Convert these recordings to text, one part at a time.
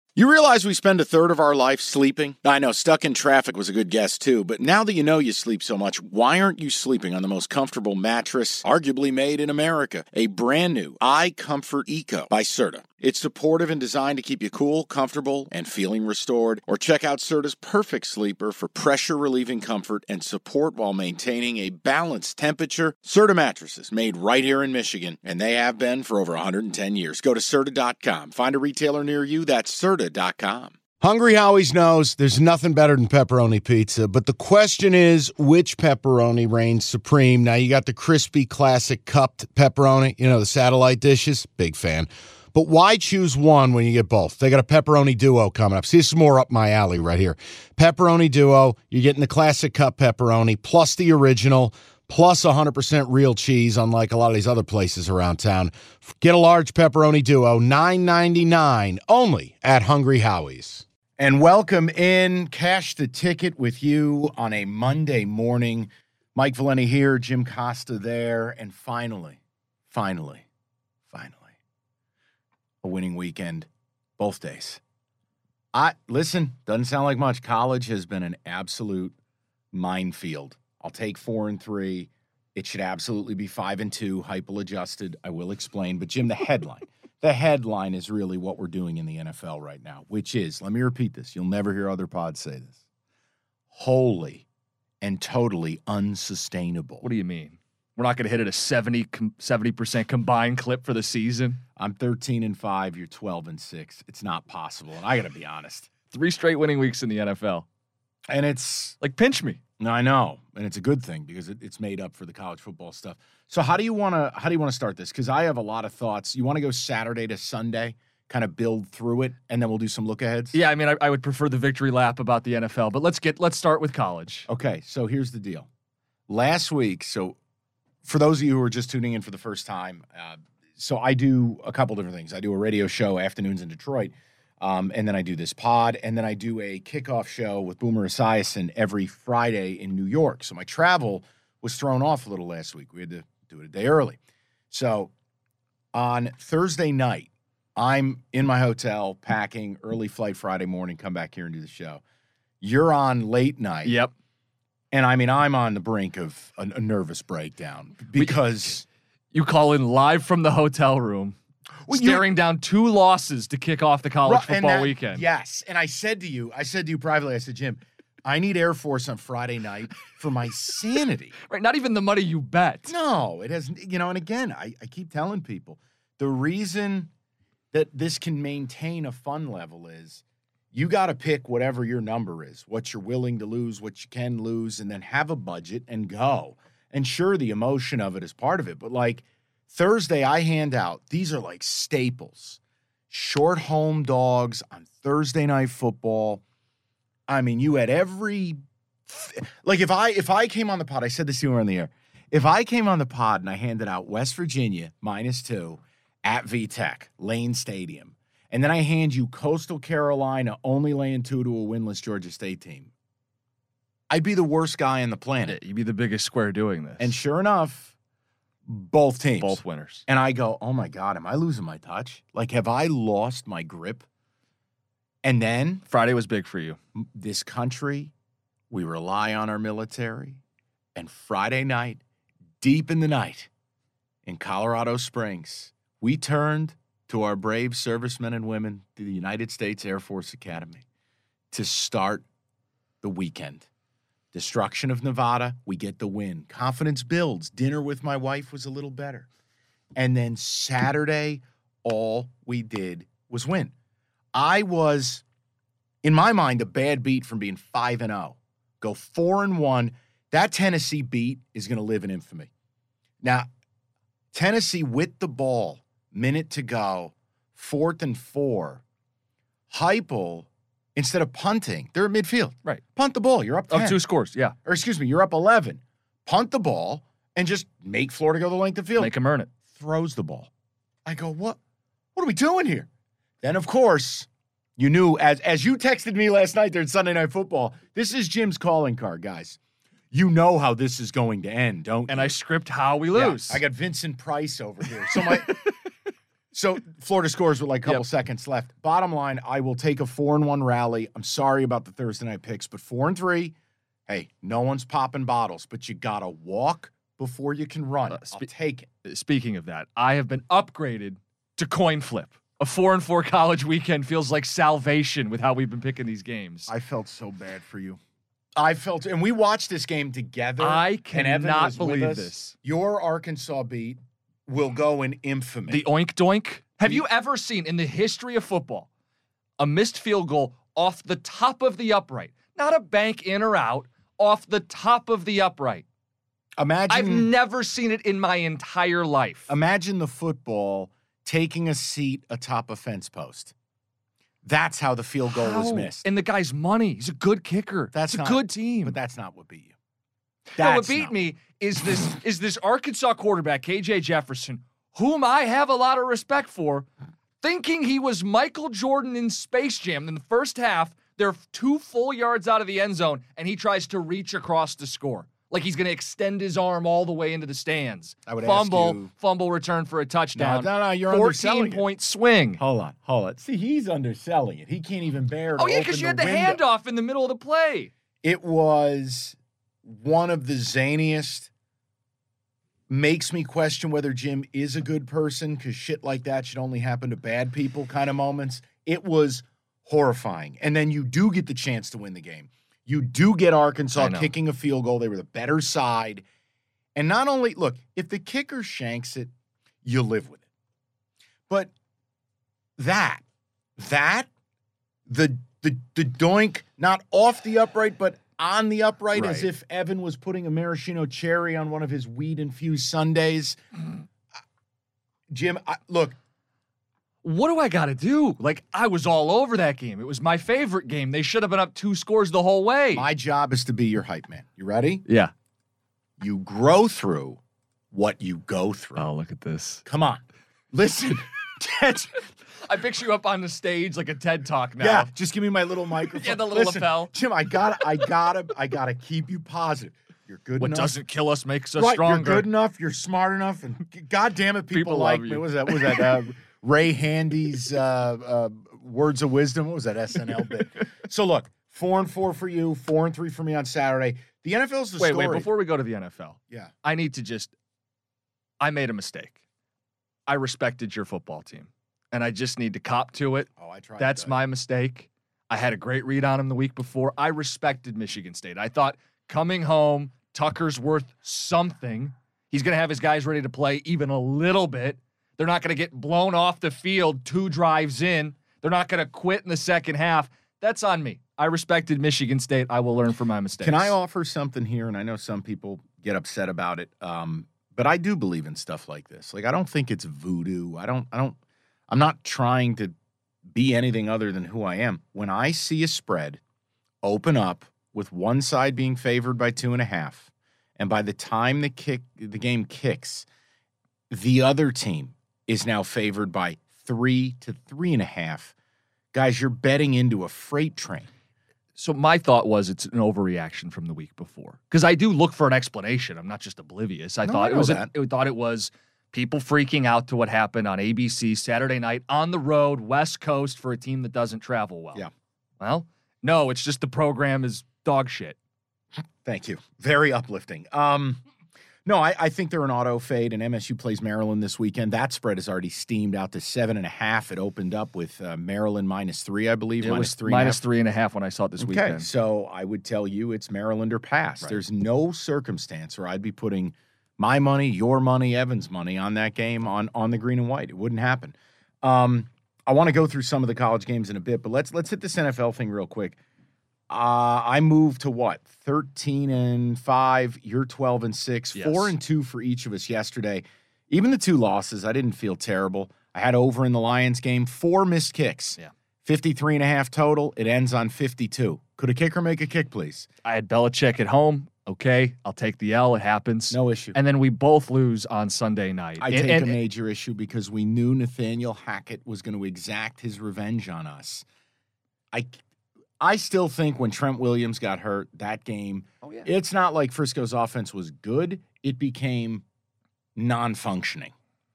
You realize we spend a third of our life sleeping? I know, stuck in traffic was a good guess too, but now that you know you sleep so much, why aren't you sleeping on the most comfortable mattress arguably made in America? A brand new iComfort Eco by Serta. It's supportive and designed to keep you cool, comfortable, and feeling restored. Or check out Serta's Perfect Sleeper for pressure-relieving comfort and support while maintaining a balanced temperature. Serta mattresses, made right here in Michigan, and they have been for over 110 years. Go to Serta.com. Find a retailer near you. That's Serta.com. Hungry Howie's knows there's nothing better than pepperoni pizza, but the question is, which pepperoni reigns supreme? Now, you got the crispy, classic cupped pepperoni, the satellite dishes. Big fan. But why choose one when you get both? They got a pepperoni duo coming up. See, this is more up my alley right here. Pepperoni duo, you're getting the classic cup pepperoni, plus the original, plus 100% real cheese, unlike a lot of these other places around town. Get a large pepperoni duo, $9.99, only at Hungry Howie's. And welcome in, Cash the Ticket with you on a Monday morning. Mike Valeni here, Jim Costa there, and finally, a winning weekend, both days. Listen, doesn't sound like much. College has been an absolute minefield. I'll take 4-3. It should absolutely be 5-2, hyper-adjusted. I will explain. But, Jim, the headline is really what we're doing in the NFL right now, which is, let me repeat this. You'll never hear other pods say this. Wholly and totally unsustainable. What do you mean? We're not going to hit it a 70% combined clip for the season? I'm 13-5. You're 12-6. It's not possible. And I got to be honest. 3 straight winning weeks in the NFL. And it's like, pinch me. No, I know. And it's a good thing because it's made up for the college football stuff. So how do you want to start this? Because I have a lot of thoughts. You want to go Saturday to Sunday, kind of build through it, and then we'll do some look-aheads? Yeah, I mean, I would prefer the victory lap about the NFL, but let's start with college. Okay, so here's the deal. Last week, so for those of you who are just tuning in for the first time, so I do a couple different things. I do a radio show, Afternoons in Detroit, and then I do this pod, and then I do a kickoff show with Boomer Esiason every Friday in New York. So my travel was thrown off a little last week. We had to do it a day early. So on Thursday night, I'm in my hotel packing, early flight Friday morning, come back here and do the show. You're on late night. Yep. And I mean, I'm on the brink of a nervous breakdown because you call in live from the hotel room, staring down 2 losses to kick off the college football weekend. Yes. And I said to you privately, I said, Jim, I need Air Force on Friday night for my sanity. Right. Not even the money you bet. No, it hasn't, and again, I keep telling people the reason that this can maintain a fun level is you got to pick whatever your number is, what you're willing to lose, what you can lose, and then have a budget and go. And sure, the emotion of it is part of it. But like Thursday, I hand out, these are like staples. Short home dogs on Thursday Night Football. I mean, you had every, like if I came on the pod, I said this to you on the air. If I came on the pod and I handed out West Virginia -2 at VTech, Lane Stadium, and then I hand you Coastal Carolina only laying 2 to a winless Georgia State team, I'd be the worst guy on the planet. You'd be the biggest square doing this. And sure enough, both teams. Both winners. And I go, oh my God, am I losing my touch? Like, have I lost my grip? And then Friday was big for you. This country, we rely on our military. And Friday night, deep in the night, in Colorado Springs, we turned to our brave servicemen and women, to the United States Air Force Academy, to start the weekend. Destruction of Nevada, we get the win. Confidence builds. Dinner with my wife was a little better. And then Saturday, all we did was win. I was, in my mind, a bad beat from being 5-0. Go 4-1. That Tennessee beat is going to live in infamy. Now, Tennessee with the ball, minute to go, 4th and 4. Heupel, instead of punting, they're at midfield. Right. Punt the ball. You're up 10. Up 2 scores, yeah. Or excuse me, you're up 11. Punt the ball and just make Florida go the length of field. Make them earn it. Throws the ball. I go, what are we doing here? Then, of course, you knew, as you texted me last night during Sunday Night Football, this is Jim's calling card, guys. You know how this is going to end, don't you? And I script how we lose. Yeah, I got Vincent Price over here. So So Florida scores with like a couple seconds left. Bottom line, I will take a 4-1 rally. I'm sorry about the Thursday night picks, but 4-3, hey, no one's popping bottles, but you got to walk before you can run. I'll take it. Speaking of that, I have been upgraded to coin flip. A 4-4 college weekend feels like salvation with how we've been picking these games. I felt so bad for you. And we watched this game together. I cannot believe this. Your Arkansas beat will go in infamy. The oink doink. Have you ever seen in the history of football a missed field goal off the top of the upright? Not a bank in or out, off the top of the upright. I've never seen it in my entire life. Imagine the football taking a seat atop a fence post. That's how the field goal was missed. And the guy's money. He's a good kicker. It's a good team. But that's not what beat you. What beat me is this Arkansas quarterback, KJ Jefferson, whom I have a lot of respect for, thinking he was Michael Jordan in Space Jam. In the first half, they're 2 full yards out of the end zone, and he tries to reach across to score. Like he's going to extend his arm all the way into the stands. I would fumble return for a touchdown. No, you're underselling 14-point swing. Hold on. See, he's underselling it. He can't even bear to Oh, yeah, because you had the handoff in the middle of the play. It was one of the zaniest, makes me question whether Jim is a good person because shit like that should only happen to bad people kind of moments. It was horrifying. And then you do get the chance to win the game. You do get Arkansas kicking a field goal. They were the better side. And not only, look, if the kicker shanks it, you live with it. But the doink, not off the upright, but on the upright, as if Evan was putting a maraschino cherry on one of his weed-infused sundaes. Jim, look. What do I got to do? Like, I was all over that game. It was my favorite game. They should have been up 2 scores the whole way. My job is to be your hype man. You ready? Yeah. You grow through what you go through. Oh, look at this. Come on. Listen. I picture you up on the stage like a TED Talk now. Yeah, just give me my little microphone. Yeah, the little lapel. Jim, I gotta keep you positive. You're good enough. What doesn't kill us makes us stronger. You're good enough. You're smart enough. And God damn it, people like me. What was that? Ray Handy's Words of Wisdom. What was that SNL bit? So look, 4-4 for you, 4-3 for me on Saturday. The NFL's the story. Wait, before we go to the NFL. Yeah. I made a mistake. I respected your football team, and I just need to cop to it. Oh, I tried. That's my mistake. I had a great read on him the week before. I respected Michigan State. I thought coming home, Tucker's worth something. He's going to have his guys ready to play even a little bit. They're not going to get blown off the field 2 drives in. They're not going to quit in the second half. That's on me. I respected Michigan State. I will learn from my mistakes. Can I offer something here? And I know some people get upset about it, but I do believe in stuff like this. Like, I don't think it's voodoo. I'm not trying to be anything other than who I am. When I see a spread open up with one side being favored by 2.5, and by the time the game kicks, the other team is now favored by 3 to 3.5. Guys, you're betting into a freight train. So my thought was it's an overreaction from the week before. Because I do look for an explanation. I'm not just oblivious. I thought it was people freaking out to what happened on ABC Saturday night on the road, West Coast, for a team that doesn't travel well. Yeah. Well, no, it's just the program is dog shit. Thank you. Very uplifting. No, I think they're an auto fade, and MSU plays Maryland this weekend. That spread has already steamed out to 7.5. It opened up with Maryland -3, I believe. It was -3.5 when I saw it this weekend. Okay, so I would tell you it's Maryland or pass. Right. There's no circumstance where I'd be putting my money, your money, Evan's money on that game on the green and white. It wouldn't happen. I want to go through some of the college games in a bit, but let's hit this NFL thing real quick. I moved to what? 13-5. You're 12-6. Yes. 4-2 for each of us yesterday. Even the 2 losses, I didn't feel terrible. I had over in the Lions game, 4 missed kicks. Yeah. 53.5 total. It ends on 52. Could a kicker make a kick, please? I had Belichick at home. Okay, I'll take the L. It happens. No issue. And then we both lose on Sunday night. I take a major issue because we knew Nathaniel Hackett was going to exact his revenge on us. I still think when Trent Williams got hurt, that game, it's not like Frisco's offense was good. It became non-functioning.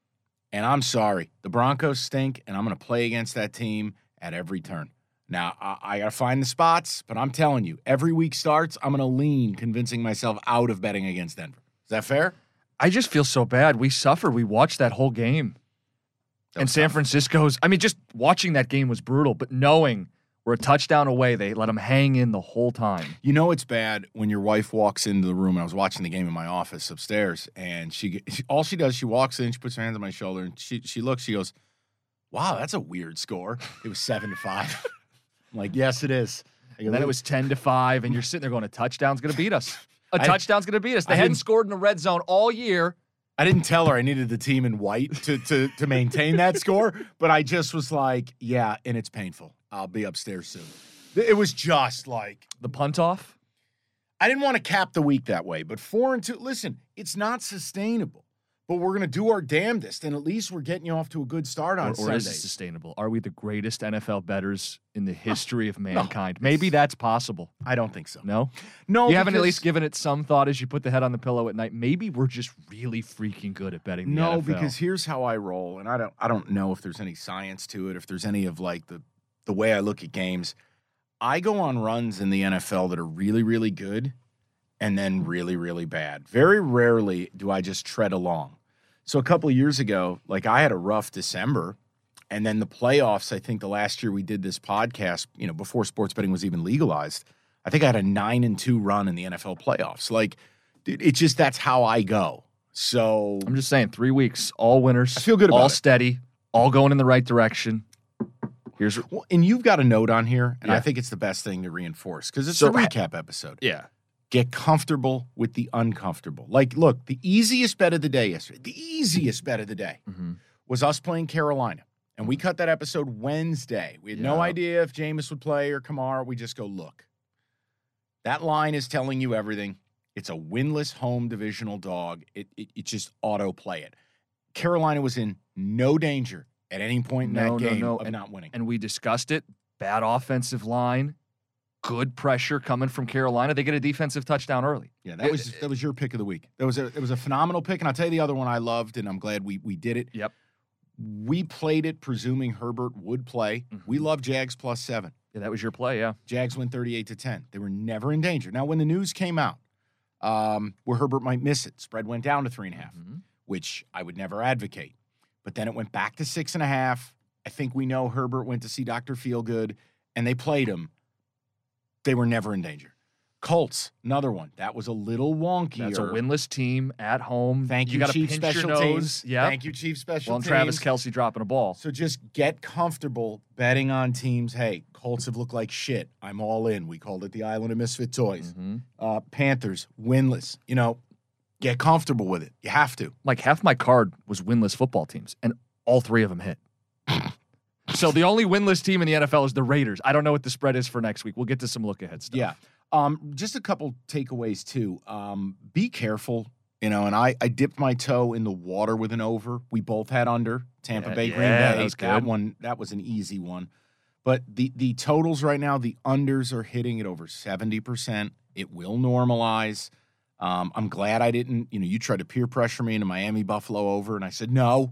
And I'm sorry, the Broncos stink, and I'm going to play against that team at every turn. Now, I got to find the spots, but I'm telling you, every week starts, I'm going to lean convincing myself out of betting against Denver. Is that fair? I just feel so bad. We suffered. We watched that whole game. And San Francisco's, I mean, just watching that game was brutal, but knowing we're a touchdown away, they let them hang in the whole time. You know it's bad when your wife walks into the room. I was watching the game in my office upstairs, and all she does, she walks in, she puts her hands on my shoulder, and she looks, she goes, wow, that's a weird score. It was 7-5. I'm like, yes, it is. And then it was 10-5, and you're sitting there going, a touchdown's going to beat us. Touchdown's going to beat us. They hadn't scored in the red zone all year. I didn't tell her I needed the team in white to maintain that score, but I just was like, yeah, and it's painful. I'll be upstairs soon. It was just like the punt off. I didn't want to cap the week that way, but 4-2. Listen, it's not sustainable, but we're going to do our damnedest, and at least we're getting you off to a good start on Sunday. Or is it sustainable? Are we the greatest NFL bettors in the history of mankind? No, maybe that's possible. I don't think so. No? No, you haven't at least given it some thought as you put the head on the pillow at night. Maybe we're just really freaking good at betting the NFL. No, because here's how I roll, and I don't know if there's any science to it, if there's any of like the way I look at games. I go on runs in the NFL that are really, really good and then really, really bad. Very rarely do I just tread along. So a couple of years ago, like I had a rough December, and then the playoffs, I think the last year we did this podcast, before sports betting was even legalized, I think I had a 9-2 run in the NFL playoffs. Like, dude, it's just that's how I go. So I'm just saying, 3 weeks, all winners. I feel good about all it. Steady, all going in the right direction. And you've got a note on here, and I think it's the best thing to reinforce because it's a recap episode. Yeah. Get comfortable with the uncomfortable. Like, look, the easiest bet of the day yesterday, was us playing Carolina. And we cut that episode Wednesday. We had no idea if Jameis would play or Kamara. We just go, look, that line is telling you everything. It's a winless home divisional dog. It just auto-play it. Carolina was in no danger at any point in that game of not winning. And we discussed it. Bad offensive line. Good pressure coming from Carolina. They get a defensive touchdown early. Yeah, that was your pick of the week. It was a phenomenal pick, and I'll tell you the other one I loved, and I'm glad we did it. Yep. We played it presuming Herbert would play. Mm-hmm. We love Jags +7. Yeah, that was your play, yeah. Jags win 38-10. They were never in danger. Now, when the news came out where Herbert might miss it, spread went down to 3.5, which I would never advocate. But then it went back to 6.5. I think we know Herbert went to see Dr. Feelgood, and they played him. They were never in danger. Colts, another one. That was a little wonkier. That's a winless team at home. Thank you, got to Chief pinch Special your Teams. nose. Yep. Thank you, Chief Special Teams. Travis Kelce dropping a ball. So just get comfortable betting on teams. Hey, Colts have looked like shit. I'm all in. We called it the Island of Misfit Toys. Mm-hmm. Panthers, winless. Get comfortable with it. You have to. Like half my card was winless football teams, and all 3 of them hit. So the only winless team in the NFL is the Raiders. I don't know what the spread is for next week. We'll get to some look-ahead stuff. Yeah. Just a couple takeaways, too. Be careful, and I dipped my toe in the water with an over. We both had under. Tampa Bay, Green Bay. That was good. That was an easy one. But the totals right now, the unders are hitting at over 70%. It will normalize. I'm glad I didn't, you tried to peer pressure me into Miami Buffalo over, and I said, no.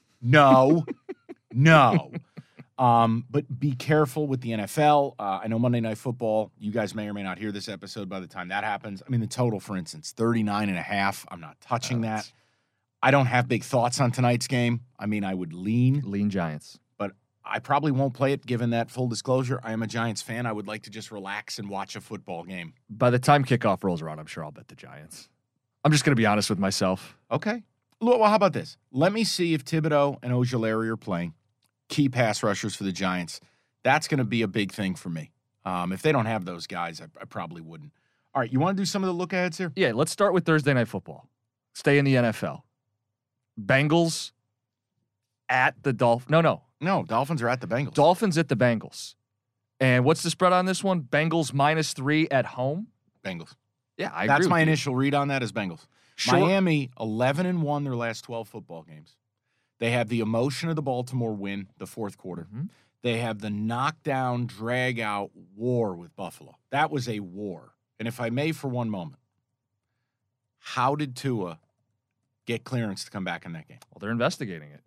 But be careful with the NFL. I know Monday Night Football, you guys may or may not hear this episode by the time that happens. I mean, the total, for instance, 39.5. I'm not touching that. I don't have big thoughts on tonight's game. I mean, I would lean Giants. But I probably won't play it, given that full disclosure. I am a Giants fan. I would like to just relax and watch a football game. By the time kickoff rolls around, I'm sure I'll bet the Giants. I'm just going to be honest with myself. Okay. Well, how about this? Let me see if Thibodeau and Ojulari are playing. Key pass rushers for the Giants. That's going to be a big thing for me. If they don't have those guys, I probably wouldn't. All right, you want to do some of the look-aheads here? Yeah, let's start with Thursday Night Football. Stay in the NFL. Bengals at the Dolphins. No, Dolphins are at the Bengals. Dolphins at the Bengals. And what's the spread on this one? Bengals -3 at home? Bengals. Yeah, I agree. That's with my you. initial read on that is Bengals. Sure. Miami, 11-1 their last 12 football games. They have the emotion of the Baltimore win, the fourth quarter. Mm-hmm. They have the knockdown, drag-out war with Buffalo. That was a war. And if I may for one moment, how did Tua get clearance to come back in that game? Well, they're investigating it.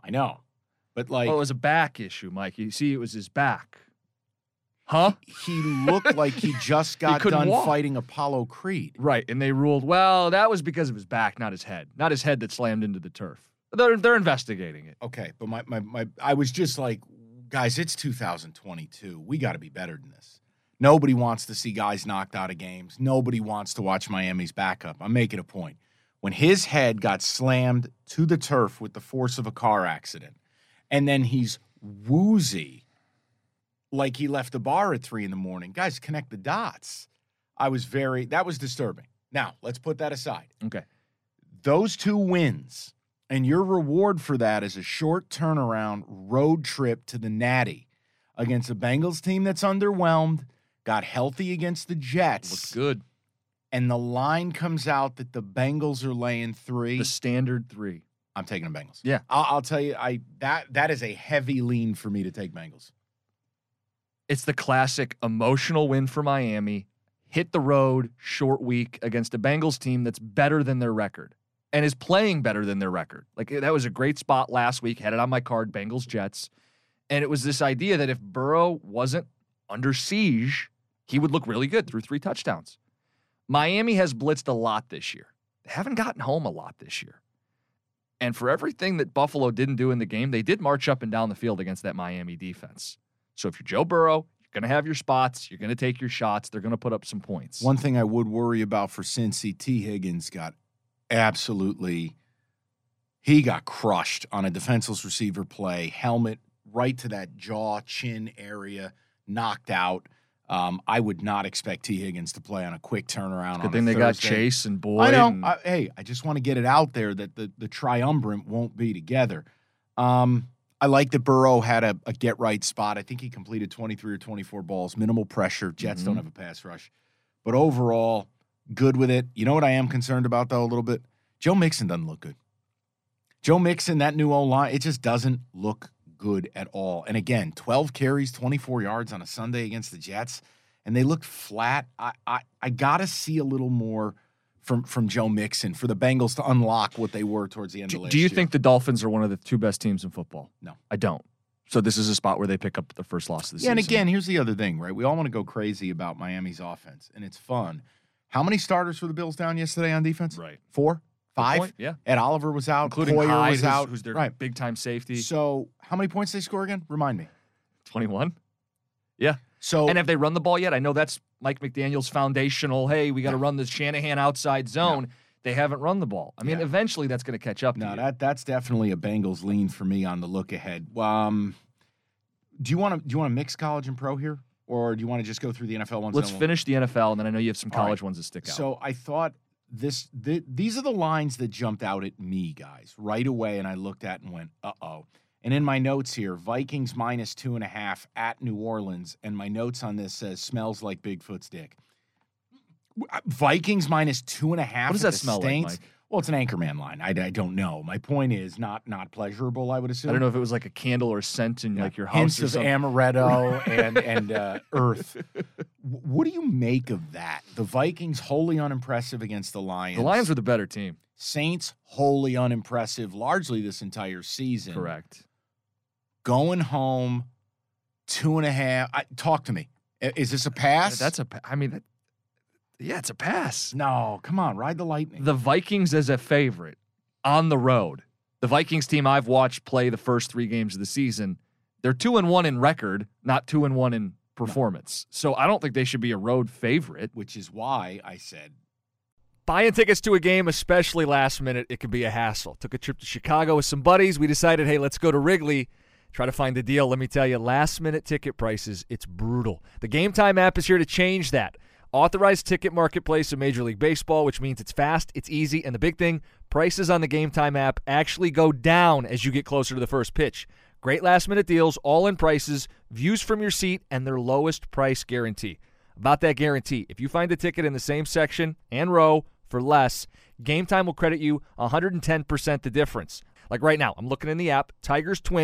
I know. But like, Well, it was a back issue, Mike. You see, it was his back. Huh? he looked like he just got couldn't done walk. fighting Apollo Creed. Right, and they ruled, well, that was because of his back, not his head. Not his head that slammed into the turf. They're investigating it. Okay, but my I was just like, guys, it's 2022. We got to be better than this. Nobody wants to see guys knocked out of games. Nobody wants to watch Miami's backup. I'm making a point. When his head got slammed to the turf with the force of a car accident, and then he's woozy like he left the bar at 3 a.m. Guys, connect the dots. That was disturbing. Now, let's put that aside. Okay. Those 2 wins, and your reward for that is a short turnaround road trip to the Natty against a Bengals team that's underwhelmed, got healthy against the Jets. Looks good. And the line comes out that the Bengals are laying 3. The standard 3. I'm taking the Bengals. Yeah. I'll tell you, that is a heavy lean for me to take Bengals. It's the classic emotional win for Miami. Hit the road, short week against a Bengals team that's better than their record and is playing better than their record. Like, that was a great spot last week. Had it on my card, Bengals Jets. And it was this idea that if Burrow wasn't under siege, he would look really good through 3 touchdowns. Miami has blitzed a lot this year. They haven't gotten home a lot this year. And for everything that Buffalo didn't do in the game, they did march up and down the field against that Miami defense. So if you're Joe Burrow, you're going to have your spots. You're going to take your shots. They're going to put up some points. One thing I would worry about for Cincy, T. Higgins got he got crushed on a defenseless receiver play, helmet right to that jaw, chin area, knocked out. I would not expect T. Higgins to play on a quick turnaround. Good thing they got Chase and Boyd. I know. I just want to get it out there that the triumvirate won't be together. I like that Burrow had a get-right spot. I think he completed 23 or 24 balls, minimal pressure. Jets don't have a pass rush. But overall, good with it. You know what I am concerned about, though, a little bit? Joe Mixon doesn't look good. Joe Mixon, that new O-line, it just doesn't look good at all. And again, 12 carries, 24 yards on a Sunday against the Jets, and they looked flat. I got to see a little more from Joe Mixon for the Bengals to unlock what they were towards the end of last year. Do you think the Dolphins are one of the 2 best teams in football? No. I don't. So this is a spot where they pick up the first loss of the season. Yeah, and again, here's the other thing, right? We all want to go crazy about Miami's offense, and it's fun. How many starters for the Bills down yesterday on defense? Right. 4? 5? Yeah. Ed Oliver was out. Including Hoyer Hyde, was out. who's their right. big-time safety. So how many points did they score again? Remind me. 21? Yeah. So And have they run the ball yet? I know that's Mike McDaniel's foundational, hey, we got to run the Shanahan outside zone. No. They haven't run the ball. I mean, eventually that's going to catch up to you. That's definitely a Bengals lean for me on the look ahead. Do you want to mix college and pro here? Or do you want to just go through the NFL ones? Let's finish the NFL, and then I know you have some college ones that stick out. So I thought these are the lines that jumped out at me, guys, right away, and I looked at and went, uh-oh. And in my notes here, Vikings -2.5 at New Orleans, and my notes on this says, smells like Bigfoot's dick. Vikings -2.5. What does that smell like, Mike? Well, it's an Anchorman line. I don't know. My point is not pleasurable, I would assume. I don't know if it was like a candle or scent in like your house Hints or of something. amaretto and earth. What do you make of that? The Vikings wholly unimpressive against the Lions. The Lions were the better team. Saints wholly unimpressive largely this entire season. Correct. Going home 2.5. Talk to me. Is this a pass? Yeah, it's a pass. No, come on, ride the lightning. The Vikings as a favorite on the road. The Vikings team I've watched play the first 3 games of the season, they're 2-1 in record, not 2-1 in performance. So I don't think they should be a road favorite. Which is why I said, buying tickets to a game, especially last minute, it can be a hassle. Took a trip to Chicago with some buddies. We decided, hey, let's go to Wrigley, try to find a deal. Let me tell you, last-minute ticket prices, it's brutal. The Game Time app is here to change that. Authorized ticket marketplace of Major League Baseball, which means it's fast, it's easy, and the big thing, prices on the Game Time app actually go down as you get closer to the first pitch. Great last-minute deals, all-in prices, views from your seat, and their lowest price guarantee. About that guarantee, if you find a ticket in the same section and row for less, Game Time will credit you 110% the difference. Like right now, I'm looking in the app, Tigers Twins,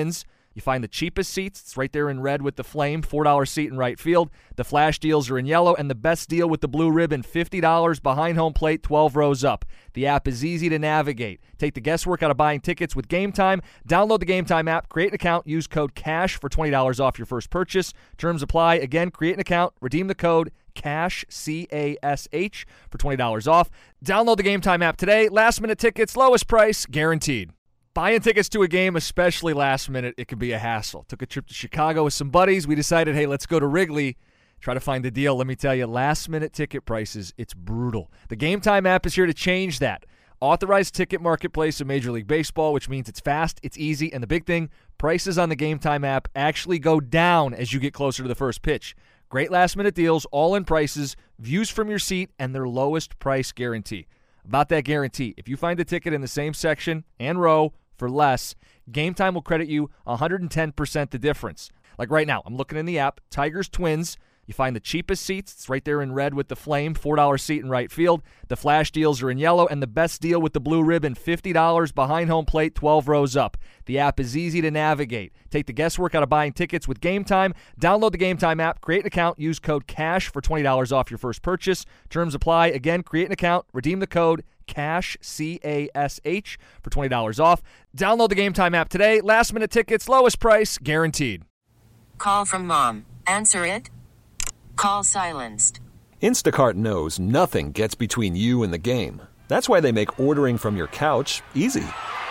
You find the cheapest seats. It's right there in red with the flame, $4 seat in right field. The flash deals are in yellow, and the best deal with the blue ribbon, $50 behind home plate, 12 rows up. The app is easy to navigate. Take the guesswork out of buying tickets with Game Time. Download the Game Time app, create an account, use code CASH for $20 off your first purchase. Terms apply. Again, create an account, redeem the code CASH, C-A-S-H, for $20 off. Download the Game Time app today. Last minute tickets, lowest price, guaranteed. Buying tickets to a game, especially last minute, it can be a hassle. Took a trip to Chicago with some buddies. We decided, hey, let's go to Wrigley, try to find a deal. Let me tell you, last minute ticket prices, it's brutal. The Game Time app is here to change that. Authorized ticket marketplace of Major League Baseball, which means it's fast, it's easy, and the big thing, prices on the Game Time app actually go down as you get closer to the first pitch. Great last minute deals, all-in prices, views from your seat, and their lowest price guarantee. About that guarantee, if you find a ticket in the same section and row for less, Game Time will credit you 110% the difference. Like right now, I'm looking in the app, Tigers Twins. You find the cheapest seats. It's right there in red with the flame, $4 seat in right field. The flash deals are in yellow, and the best deal with the blue ribbon, $50 behind home plate, 12 rows up. The app is easy to navigate. Take the guesswork out of buying tickets with Game Time. Download the Game Time app, create an account, use code CASH for $20 off your first purchase. Terms apply. Again, create an account, redeem the code CASH, C-A-S-H, for $20 off. Download the Game Time app today. Last minute tickets, lowest price, guaranteed. Call from mom. Answer it. Call silenced. Instacart knows nothing gets between you and the game. That's why they make ordering from your couch easy.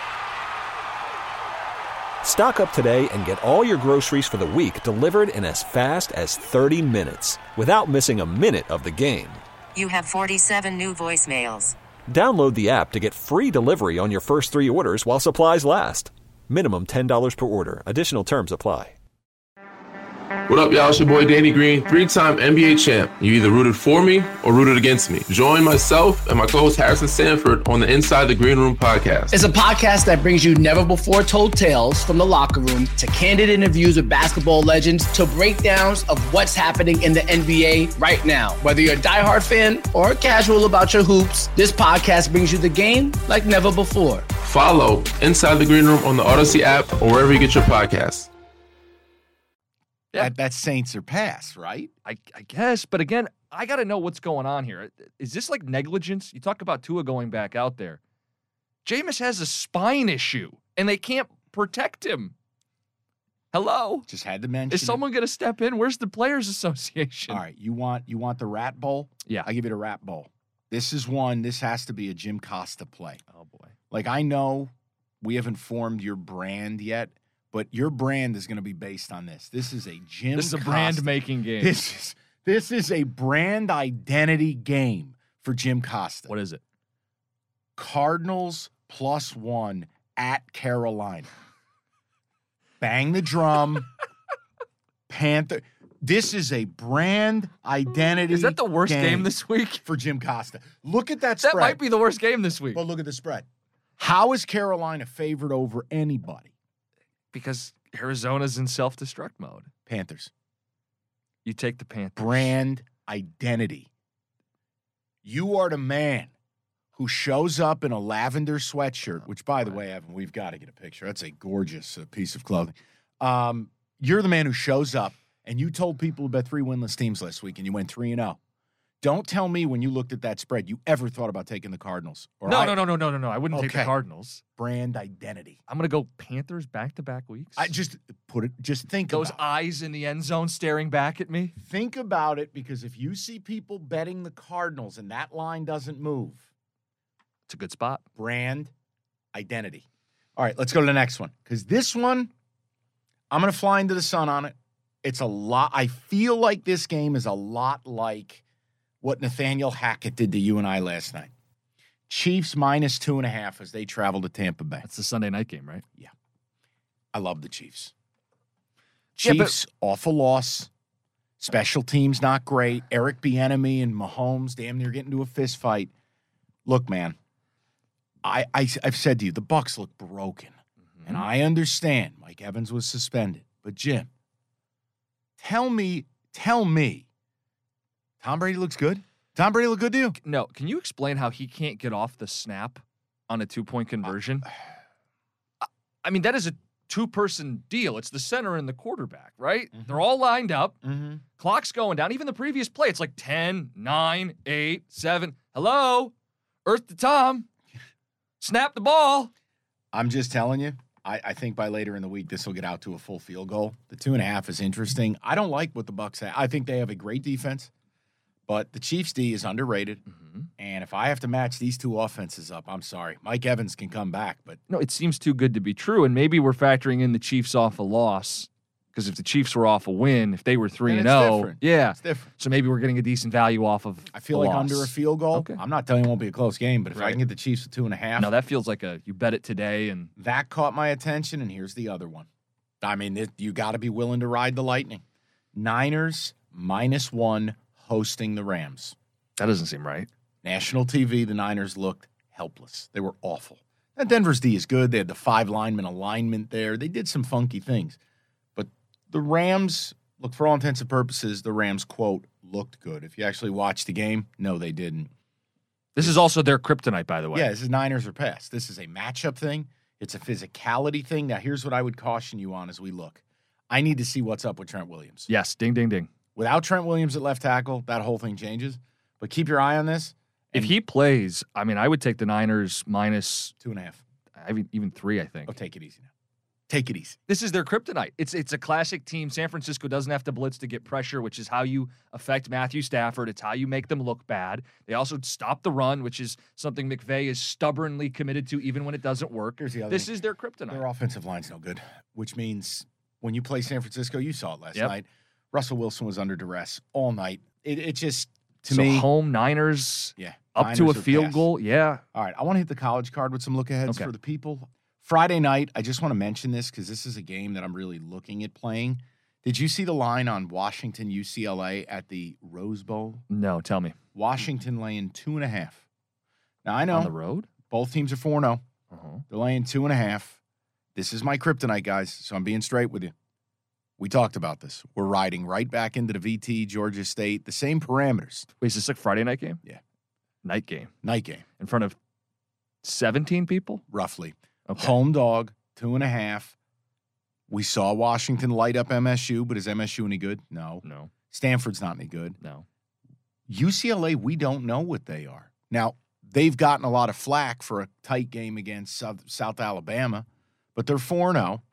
Stock up today and get all your groceries for the week delivered in as fast as 30 minutes without missing a minute of the game. You have 47 new voicemails. Download the app to get free delivery on your first 3 orders while supplies last. Minimum $10 per order. Additional terms apply. What up, y'all? It's your boy Danny Green, 3-time NBA champ. You either rooted for me or rooted against me. Join myself and my co-host Harrison Sanford on the Inside the Green Room podcast. It's a podcast that brings you never-before-told tales from the locker room to candid interviews with basketball legends to breakdowns of what's happening in the NBA right now. Whether you're a diehard fan or casual about your hoops, this podcast brings you the game like never before. Follow Inside the Green Room on the Odyssey app or wherever you get your podcasts. Yeah. That's Saints or pass, right? I guess, but again, I got to know what's going on here. Is this like negligence? You talk about Tua going back out there. Jameis has a spine issue, and they can't protect him. Hello? Just had to mention. Is someone going to step in? Where's the Players Association? All right, you want the Rat Bowl? Yeah. I give it a Rat Bowl. This is one. This has to be a Jim Costa play. Oh, boy. Like, I know we haven't formed your brand yet, but your brand is going to be based on this. This is a Jim This is a Costa. brand-making game. This is a brand identity game for Jim Costa. What is it? Cardinals +1 at Carolina. Bang the drum. Panther. This is a brand identity. Is that the worst game this week? For Jim Costa? Look at that spread. That might be the worst game this week. But look at the spread. How is Carolina favored over anybody? Because Arizona's in self-destruct mode. Panthers. You take the Panthers. Brand identity. You are the man who shows up in a lavender sweatshirt, which, by the way, Evan, we've got to get a picture. That's a gorgeous piece of clothing. You're the man who shows up, and you told people about 3 winless teams last week, and you went 3-0. Don't tell me when you looked at that spread, you ever thought about taking the Cardinals. No. I wouldn't take the Cardinals. Brand identity. I'm going to go Panthers back-to-back weeks. Just think those about eyes in the end zone staring back at me. Think about it, because if you see people betting the Cardinals and that line doesn't move, it's a good spot. Brand identity. All right, let's go to the next one, because this one, I'm going to fly into the sun on it. It's a lot. I feel like this game is a lot like what Nathaniel Hackett did to you and I last night. Chiefs -2.5 as they travel to Tampa Bay. That's the Sunday night game, right? Yeah. I love the Chiefs. Yeah, Chiefs, awful loss. Special teams not great. Eric Bieniemy and Mahomes damn near getting into a fist fight. Look, man, I've said to you, the Bucs look broken. Mm-hmm. And I understand Mike Evans was suspended. But, Jim, tell me, Tom Brady looks good? Tom Brady look good to you? No. Can you explain how he can't get off the snap on a 2-point conversion? I mean, that is a two-person deal. It's the center and the quarterback, right? They're all lined up. Clock's going down. Even the previous play, it's like 10, 9, 8, 7. Hello? Earth to Tom. Snap the ball. I'm just telling you, I think by later in the week, this will get out to a full field goal. The 2.5 is interesting. I don't like what the Bucs have. I think they have a great defense, but the Chiefs' D is underrated. And if I have to match these two offenses up, I'm sorry. Mike Evans can come back, but No, it seems too good to be true. And maybe we're factoring in the Chiefs off a loss. Because if the Chiefs were off a win, if they were 3-0, yeah. It's different. So maybe we're getting a decent value off of I feel like loss. under a field goal. Okay. I'm not telling you it won't be a close game, but if I Right. can get the Chiefs at 2.5. No, that feels like you bet it today. And That caught my attention, and here's the other one. I mean, you got to be willing to ride the Lightning. Niners -1 hosting the Rams. that doesn't seem right. National TV, the Niners looked helpless. They were awful. And Denver's D is good. They had the 5 lineman alignment there. They did some funky things. But the Rams, look, for all intents and purposes, the Rams, quote, looked good. If you actually watched the game, no, they didn't. This is also their kryptonite, by the way. Yeah, this is Niners or pass. This is a matchup thing. It's a physicality thing. Now, here's what I would caution you on as we look. I need to see what's up with Trent Williams. Yes, ding, ding, ding. Without Trent Williams at left tackle, that whole thing changes. But keep your eye on this. If he plays, I mean, I would take the Niners minus 2.5. even 3, I think. Oh, take it easy now. Take it easy. This is their kryptonite. It's a classic team. San Francisco doesn't have to blitz to get pressure, which is how you affect Matthew Stafford. It's how you make them look bad. They also stop the run, which is something McVay is stubbornly committed to even when it doesn't work. Here's the other This thing. is their kryptonite. Their offensive line's no good, which means when you play San Francisco, you saw it last Yep. night. Russell Wilson was under duress all night. It just, to so me, home Niners yeah, up to a Niners or field pass. goal. Yeah. All right, I want to hit the college card with some look-aheads Okay. for the people. Friday night, I just want to mention this because this is a game that I'm really looking at playing. Did you see the line on Washington UCLA at the Rose Bowl? No, tell me. Washington laying 2.5. Now, I know On the road? both teams are 4-0. Uh-huh. They're laying 2.5. This is my kryptonite, guys, so I'm being straight with you. We talked about this. We're riding right back into the VT, Georgia State, the same parameters. Wait, is this a Friday night game? Yeah. Night game. Night game, In front of 17 people? roughly. Okay. Home dog, 2.5. We saw Washington light up MSU, but is MSU any good? No. No. Stanford's not any good. No. UCLA, we don't know what they are. Now, they've gotten a lot of flack for a tight game against South Alabama, but they're 4-0.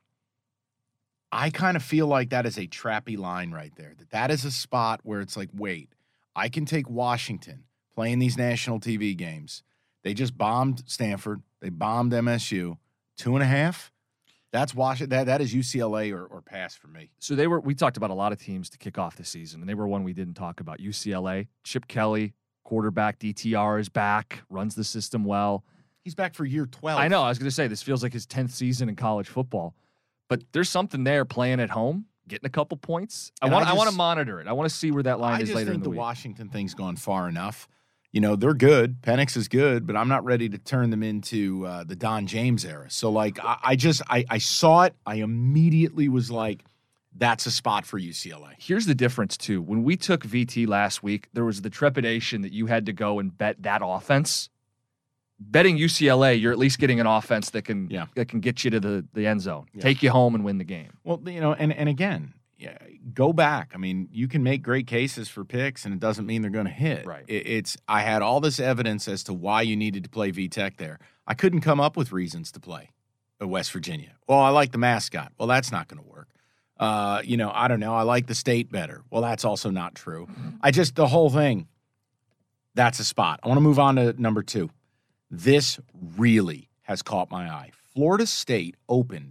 I kind of feel like that is a trappy line right there. That is a spot where it's like, wait, I can take Washington playing these national TV games. They just bombed Stanford. They bombed MSU. 2.5. That's Washington. That is UCLA or pass for me. So we talked about a lot of teams to kick off the season, and they were one we didn't talk about. UCLA, Chip Kelly, quarterback, DTR is back, runs the system well. He's back for year 12. I know. I was going to say, this feels like his 10th season in college football. But there's something there playing at home, getting a couple points. I And want to monitor it. I want to see where that line I is just later in think the the week. Washington thing's gone far enough. You know, they're good. Penix is good, but I'm not ready to turn them into the Don James era. So, like, I saw it. I immediately was like, that's a spot for UCLA. Here's the difference, too. When we took VT last week, there was the trepidation that you had to go and bet that offense. Betting UCLA, you're at least getting an offense that can get you to the end zone, take you home and win the game. Well, you know, and again, go back. I mean, you can make great cases for picks, and it doesn't mean they're going to hit. Right. I had all this evidence as to why you needed to play VTech there. I couldn't come up with reasons to play at West Virginia. Well, I like the mascot. Well, that's not going to work. You know, I don't know. I like the state better. Well, that's also not true. The whole thing, that's a spot. I want to move on to number 2. This really has caught my eye. Florida State opened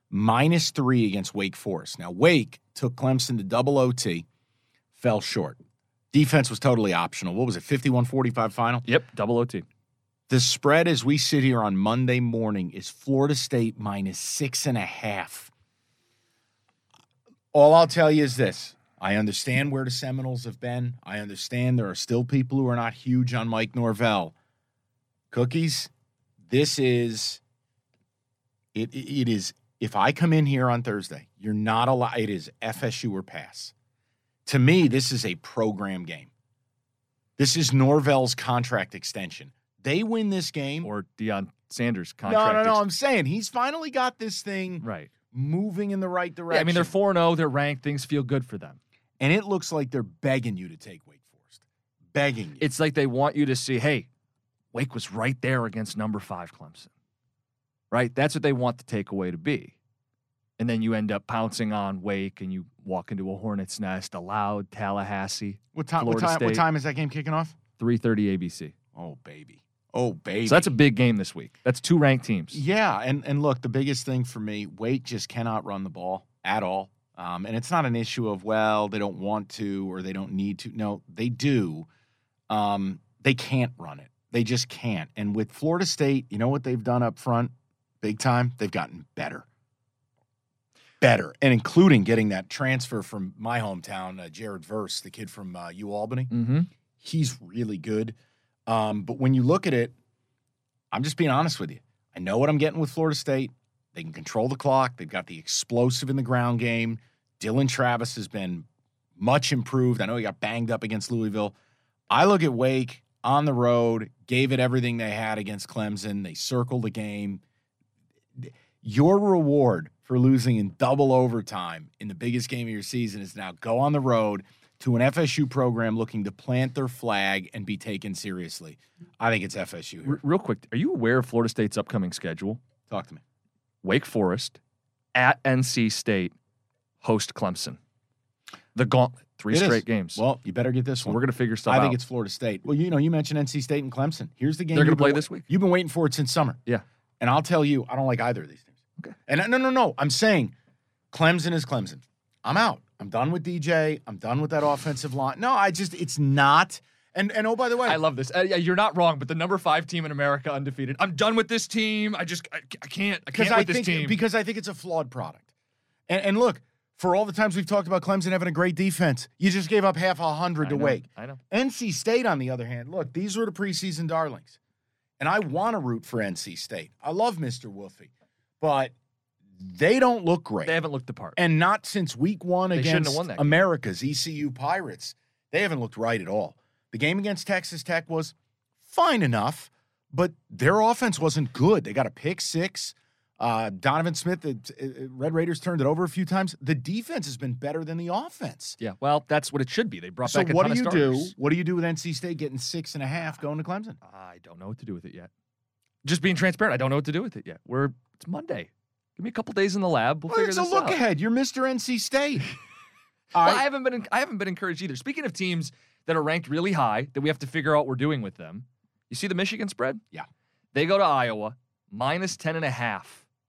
-3 against Wake Forest. Now, Wake took Clemson to double OT, fell short. Defense was totally optional. What was it, 51-45 final? Yep, double OT. The spread as we sit here on Monday morning is Florida State -6.5. All I'll tell you is this. I understand where the Seminoles have been. I understand there are still people who are not huge on Mike Norvell. Cookies, this is it is if I come in here on Thursday, you're not allowed. It is FSU or pass. To me, this is a program game. This is Norvell's contract extension. They win this game. Or Deion Sanders' contract. No. I'm saying he's finally got this thing Right. moving in the right direction. Yeah, I mean, they're 4-0. They're ranked. Things feel good for them. And it looks like they're begging you to take Wake Forest. Begging you. It's like they want you to see, hey, Wake was right there against number 5 Clemson. Right? That's what they want the takeaway to be. And then you end up pouncing on Wake and you walk into a hornet's nest, a loud Tallahassee. What time is that game kicking off? 3:30 ABC. Oh, baby. Oh, baby. So that's a big game this week. That's 2 ranked teams. Yeah, and look, the biggest thing for me, Wake just cannot run the ball at all. And it's not an issue of, well, they don't want to or they don't need to. No, they do. They can't run it. They just can't. And with Florida State, you know what they've done up front? Big time? They've gotten better. Better. And including getting that transfer from my hometown, Jared Verse, the kid from UAlbany. Mm-hmm. He's really good. But when you look at it, I'm just being honest with you. I know what I'm getting with Florida State. They can control the clock. They've got the explosive in the ground game. Dylan Travis has been much improved. I know he got banged up against Louisville. I look at Wake on the road, gave it everything they had against Clemson. They circled the game. Your reward for losing in double overtime in the biggest game of your season is now go on the road to an FSU program looking to plant their flag and be taken seriously. I think it's FSU here. Real quick, are you aware of Florida State's upcoming schedule? Talk to me. Wake Forest, at NC State, host Clemson. The gauntlet, 3 straight games. Well, you better get this one. We're going to figure stuff out. I think it's Florida State. Well, you mentioned NC State and Clemson. Here's the game. They're going to play this week? You've been waiting for it since summer. Yeah. And I'll tell you, I don't like either of these teams. Okay. And no. I'm saying Clemson is Clemson. I'm out. I'm done with DJ. I'm done with that offensive line. No, it's not. And oh, by the way. I love this. You're not wrong, but the number 5 team in America undefeated. I'm done with this team. I can't with this team. Because I think it's a flawed product. And look, for all the times we've talked about Clemson having a great defense, you just gave up half 100 to Wake. I know. NC State, on the other hand, look, these were the preseason darlings. And I want to root for NC State. I love Mr. Wolfie. But they don't look great. They haven't looked the part. And not since week 1 They shouldn't against have won that game. America's ECU Pirates. They haven't looked right at all. The game against Texas Tech was fine enough, but their offense wasn't good. They got a pick 6. Donovan Smith, the Red Raiders turned it over a few times. The defense has been better than the offense. Yeah, well, that's what it should be. They brought So back a what ton do of you starters. do? What do you do with NC State getting 6.5 going to Clemson? I don't know what to do with it yet. Just being transparent, I don't know what to do with it yet. It's Monday. Give me a couple days in the lab. We'll figure it's this a look out. ahead. You're Mr. NC State. Well, I haven't been encouraged either. Speaking of teams that are ranked really high, that we have to figure out what we're doing with them. You see the Michigan spread? Yeah. They go to Iowa, -10.5.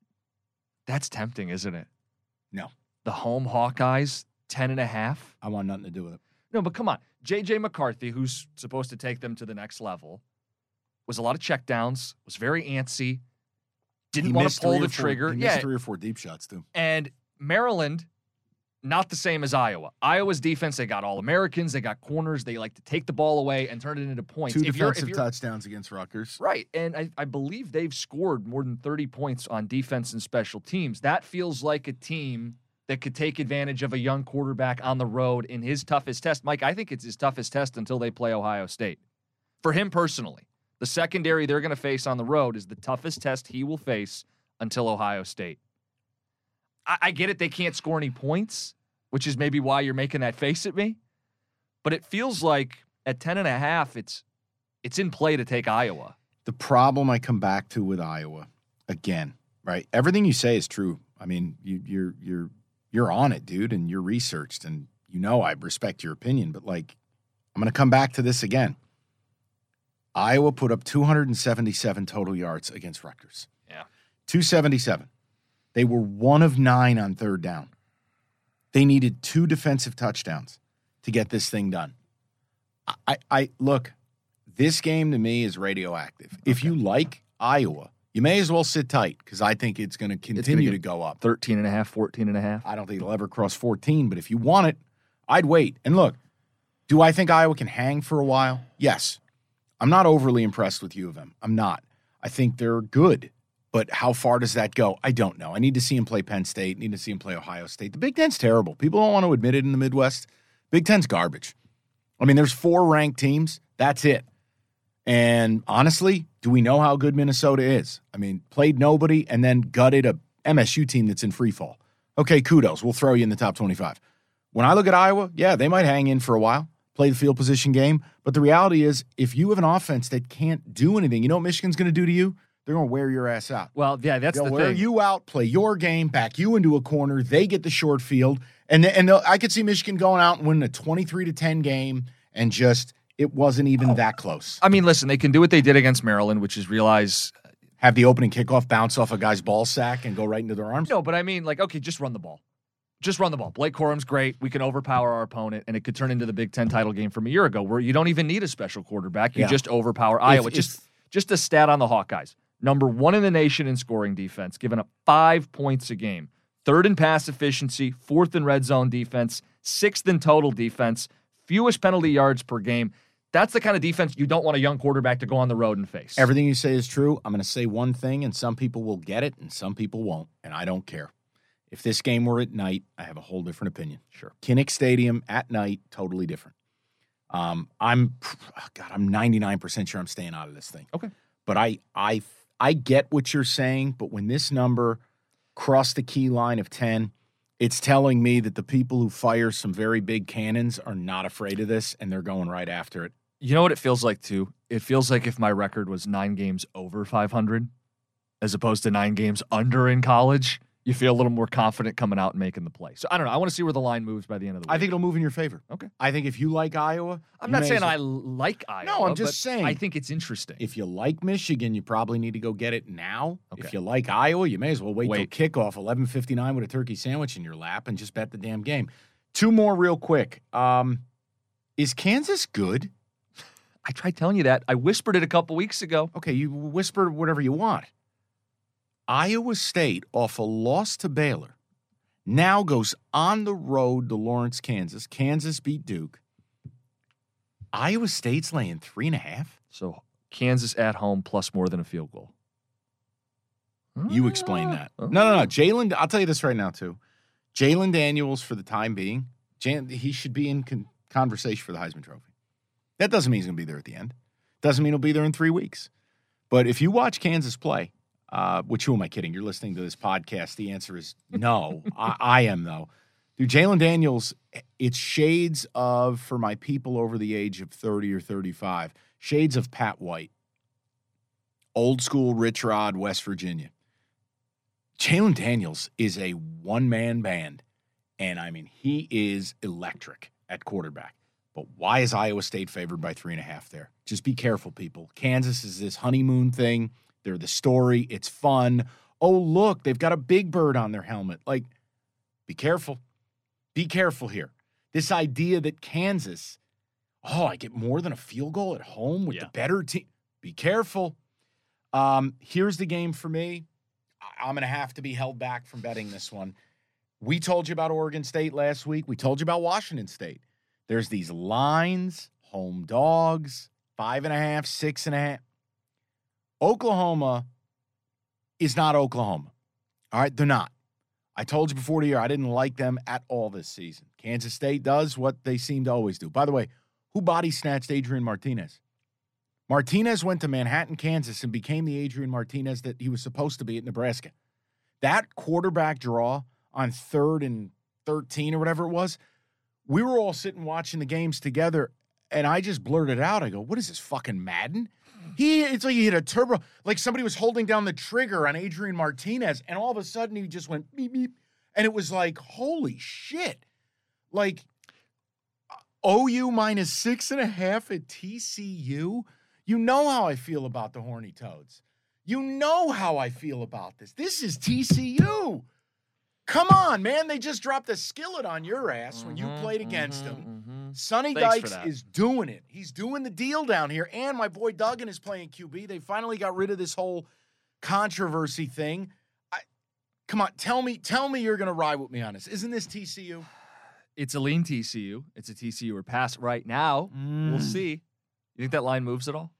That's tempting, isn't it? No. The home Hawkeyes, 10.5. I want nothing to do with it. No, but come on. J.J. McCarthy, who's supposed to take them to the next level, was a lot of checkdowns, was very antsy, didn't want to pull the trigger. He missed 3 or 4 deep shots, too. And Maryland, not the same as Iowa. Iowa's defense, they got All-Americans, they got corners, they like to take the ball away and turn it into points. 2 defensive touchdowns against Rutgers. Right, and I believe they've scored more than 30 points on defense and special teams. That feels like a team that could take advantage of a young quarterback on the road in his toughest test. Mike, I think it's his toughest test until they play Ohio State. For him personally, the secondary they're going to face on the road is the toughest test he will face until Ohio State. I get it, they can't score any points, which is maybe why you're making that face at me. But it feels like at 10.5, it's in play to take Iowa. The problem I come back to with Iowa, again, right? Everything you say is true. I mean, you're on it, dude, and you're researched, and I respect your opinion. But like, I'm going to come back to this again. Iowa put up 277 total yards against Rutgers. Yeah, 277. They were 1 of 9 on third down. They needed 2 defensive touchdowns to get this thing done. I look, this game to me is radioactive. Okay. If you like Iowa, you may as well sit tight because I think it's going to continue to go up. 13.5, 14.5. I don't think it'll ever cross 14, but if you want it, I'd wait. And look, do I think Iowa can hang for a while? Yes. I'm not overly impressed with U of M. I'm not. I think they're good. But how far does that go? I don't know. I need to see him play Penn State. I need to see him play Ohio State. The Big Ten's terrible. People don't want to admit it in the Midwest. Big Ten's garbage. I mean, there's 4 ranked teams. That's it. And honestly, do we know how good Minnesota is? I mean, played nobody and then gutted a MSU team that's in free fall. Okay, kudos. We'll throw you in the top 25. When I look at Iowa, yeah, they might hang in for a while, play the field position game. But the reality is, if you have an offense that can't do anything, you know what Michigan's going to do to you? They're going to wear your ass out. Well, yeah, that's They'll the wear thing. you out, play your game, back you into a corner. They get the short field. And I could see Michigan going out and winning a 23-10 game and just it wasn't even that close. I mean, listen, they can do what they did against Maryland, which is realize Have the opening kickoff bounce off a guy's ball sack and go right into their arms? no, but I mean, like, okay, just run the ball. Just run the ball. Blake Corum's great. We can overpower our opponent, and it could turn into the Big Ten title game from a year ago where you don't even need a special quarterback. You just overpower Iowa. Just a stat on the Hawkeyes. Number 1 in the nation in scoring defense, giving up 5 points a game. 3rd in pass efficiency, 4th in red zone defense, 6th in total defense, fewest penalty yards per game. That's the kind of defense you don't want a young quarterback to go on the road and face. Everything you say is true. I'm going to say one thing, and some people will get it, and some people won't, and I don't care. If this game were at night, I have a whole different opinion. Sure. Kinnick Stadium at night, totally different. I'm 99% sure I'm staying out of this thing. Okay. But I get what you're saying, but when this number crossed the key line of 10, it's telling me that the people who fire some very big cannons are not afraid of this, and they're going right after it. You know what it feels like, too? It feels like if my record was 9 games over 500 as opposed to 9 games under in college, you feel a little more confident coming out and making the play. So, I don't know. I want to see where the line moves by the end of the week. I think it'll move in your favor. Okay. I think if you like Iowa, I'm not saying I like Iowa. No, I'm just but saying. I think it's interesting. If you like Michigan, you probably need to go get it now. Okay. If you like Iowa, you may as well wait till kickoff, 11:59 with a turkey sandwich in your lap and just bet the damn game. 2 more real quick. Is Kansas good? I tried telling you that. I whispered it a couple weeks ago. Okay, you whisper whatever you want. Iowa State, off a loss to Baylor, now goes on the road to Lawrence, Kansas. Kansas beat Duke. Iowa State's laying 3.5. So Kansas at home plus more than a field goal. You explain that. No. Jalen, I'll tell you this right now, too. Jalen Daniels, for the time being, he should be in conversation for the Heisman Trophy. That doesn't mean he's going to be there at the end. Doesn't mean he'll be there in 3 weeks. But if you watch Kansas play, which who am I kidding? You're listening to this podcast. The answer is no. I am, though. Dude, Jalen Daniels, it's shades of, for my people over the age of 30 or 35, shades of Pat White. Old school Rich Rod, West Virginia. Jalen Daniels is a one-man band, and, I mean, he is electric at quarterback. But why is Iowa State favored by 3.5 there? Just be careful, people. Kansas is this honeymoon thing. They're the story. It's fun. Oh, look, they've got a big bird on their helmet. Like, be careful. Be careful here. This idea that Kansas, I get more than a field goal at home with the better team. Be careful. Here's the game for me. I'm going to have to be held back from betting this one. We told you about Oregon State last week. We told you about Washington State. There's these lines, home dogs, 5.5, 6.5. Oklahoma is not Oklahoma. All right, they're not. I told you before the year I didn't like them at all this season. Kansas State does what they seem to always do. By the way, who body snatched Adrian Martinez? Martinez went to Manhattan, Kansas, and became the Adrian Martinez that he was supposed to be at Nebraska. That quarterback draw on 3rd and 13 or whatever it was, we were all sitting watching the games together, and I just blurted out. I go, what is this, fucking Madden? It's like he hit a turbo, like somebody was holding down the trigger on Adrian Martinez, and all of a sudden he just went beep, beep. And it was like, holy shit. Like, OU minus 6.5 at TCU? You know how I feel about the Horny Toads. You know how I feel about this. This is TCU. Come on, man. They just dropped a skillet on your ass when you played against them. Sonny Dykes is doing it. He's doing the deal down here. And my boy Duggan is playing QB. They finally got rid of this whole controversy thing. Come on, tell me you're going to ride with me on this. Isn't this TCU? It's a lean TCU. It's a TCU or pass right now. We'll see. You think that line moves at all?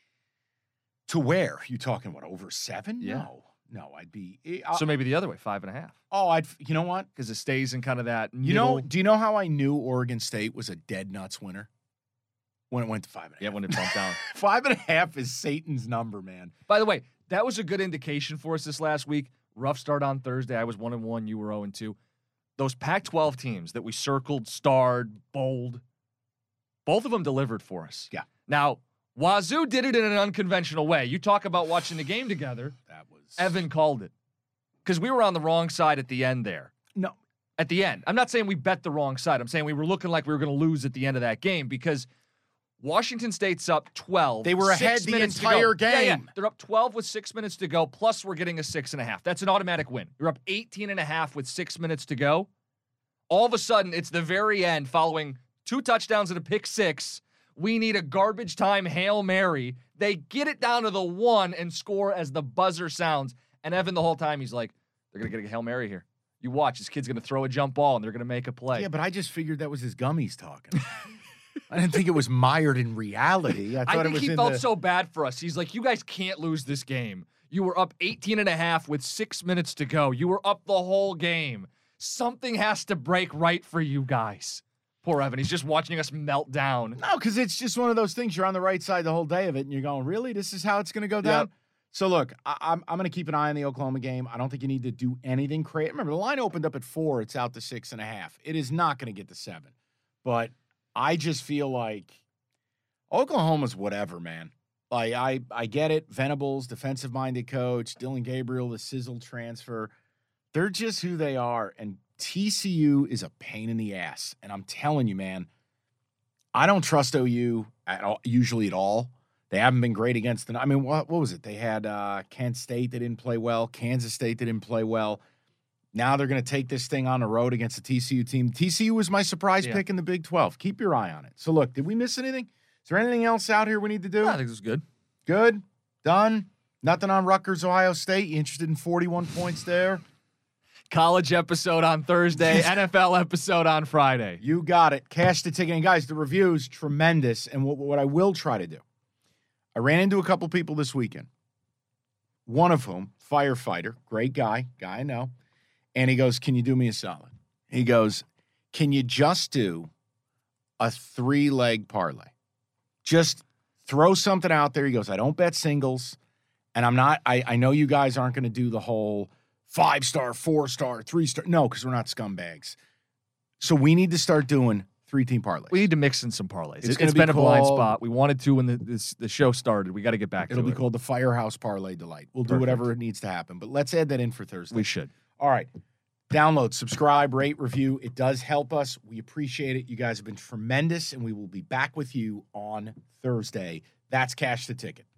To where? You talking, what, over 7? Yeah. No, I'd be... so maybe the other way, 5.5. Oh, you know what? Because it stays in kind of that do you know how I knew Oregon State was a dead nuts winner? When it went to 5.5. Yeah, when it bumped down. 5.5 is Satan's number, man. By the way, that was a good indication for us this last week. rough start on Thursday. I was 1-1. You were 0-2. Those Pac-12 teams that we circled, starred, bold, both of them delivered for us. Yeah. Now, Wazoo did it in an unconventional way. You talk about watching the game together. Evan called it. Because we were on the wrong side at the end there. No. At the end. I'm not saying we bet the wrong side. I'm saying we were looking like we were going to lose at the end of that game because Washington State's up 12. They were ahead the entire game. Yeah. They're up 12 with 6 minutes to go, plus we're getting a 6.5. That's an automatic win. You're up 18.5 with 6 minutes to go. All of a sudden, it's the very end following 2 touchdowns and a pick 6. We need a garbage time Hail Mary. They get it down to the 1 and score as the buzzer sounds. And Evan, the whole time, he's like, they're going to get a Hail Mary here. You watch, this kid's going to throw a jump ball, and they're going to make a play. Yeah, but I just figured that was his gummies talking. I didn't think it was mired in reality. I thought think he felt so bad for us. He's like, you guys can't lose this game. You were up 18.5 with 6 minutes to go. You were up the whole game. Something has to break right for you guys. Poor Evan. He's just watching us melt down. No, because it's just one of those things. You're on the right side the whole day of it, and you're going, really? This is how it's going to go down? Yep. So, look, I'm going to keep an eye on the Oklahoma game. I don't think you need to do anything crazy. Remember, the line opened up at 4. It's out to 6.5. It is not going to get to 7. But I just feel like Oklahoma's whatever, man. Like, I get it. Venables, defensive-minded coach. Dylan Gabriel, the sizzle transfer. They're just who they are. And TCU is a pain in the ass. And I'm telling you, man, I don't trust OU at all, usually at all. They haven't been great against them. I mean, what was it? They had Kent State that didn't play well. Kansas State that didn't play well. Now they're going to take this thing on the road against the TCU team. TCU was my surprise pick in the Big 12. Keep your eye on it. So, look, did we miss anything? Is there anything else out here we need to do? No, I think this is good. Good? Done? Nothing on Rutgers, Ohio State? You interested in 41 points there? College episode on Thursday, NFL episode on Friday. You got it. Cash the ticket. And, guys, the review's tremendous. And what I will try to do, I ran into a couple people this weekend, one of whom, firefighter, great guy I know, and he goes, can you do me a solid? He goes, can you just do a 3-leg parlay? Just throw something out there. He goes, I don't bet singles, and I know you guys aren't going to do the whole 5-star, 4-star, 3-star. No, because we're not scumbags. So we need to start doing 3-team parlays. We need to mix in some parlays. It's been a blind spot. We wanted to when the show started. We got to get back to it. It'll be called the Firehouse Parlay Delight. We'll do whatever it needs to happen. But let's add that in for Thursday. We should. All right. Download, subscribe, rate, review. It does help us. We appreciate it. You guys have been tremendous, and we will be back with you on Thursday. That's Cash the Ticket.